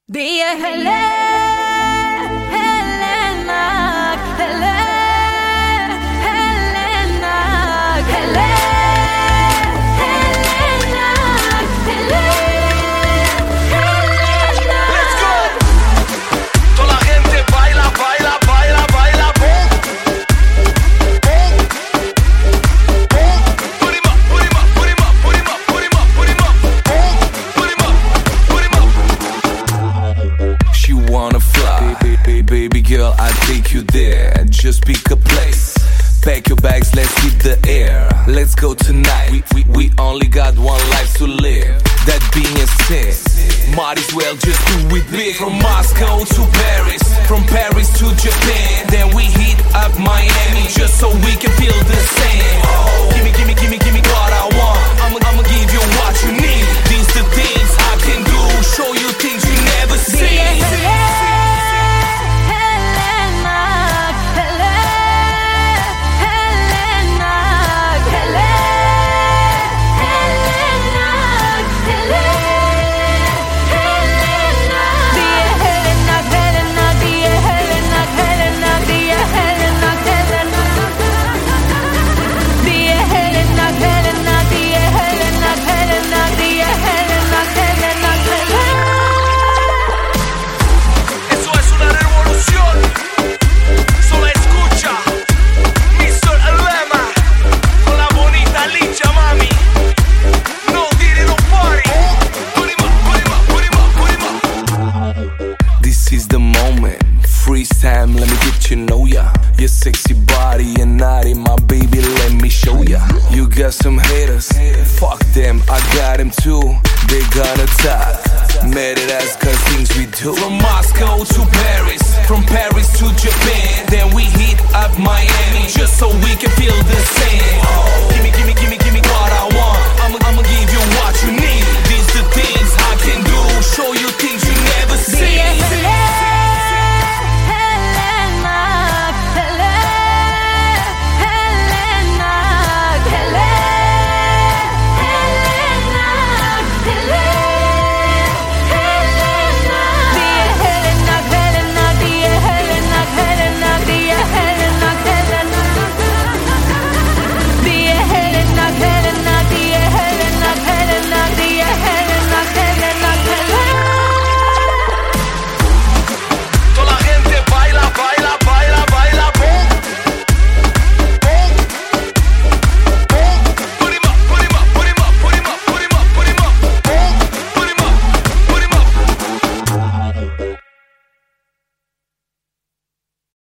Diye hele, Helena, hele, Helena, hele, Helena, hele, Helena. Let's go. Toda la gente baila, baila, baila, baila, boom, boom, boom. Put him up, put him up, put him up, put him up, put him up, put him up, boom, put him up, put him up. She wanna fly, baby girl, I'll take you there. Just pick a place, pack your bags, let's hit the air. Let's go tonight, we only got one life to live. That being said, might as well just do it big. From Moscow to Paris, from Paris to Japan, then we hit up Miami, just so we can feel the same. Oh, gimme, gimme, gimme, gimme what I want. I'ma give you what you need. These the things I can do, show you things you never seen. Time, let me get to know ya. Your sexy body and naughty, my baby, let me show ya. You got some haters, fuck them, I got them too. They gonna talk, mad at us cause things we do. From Moscow to Paris, from Paris to Japan, then we hit up Miami, just so we can feel the same.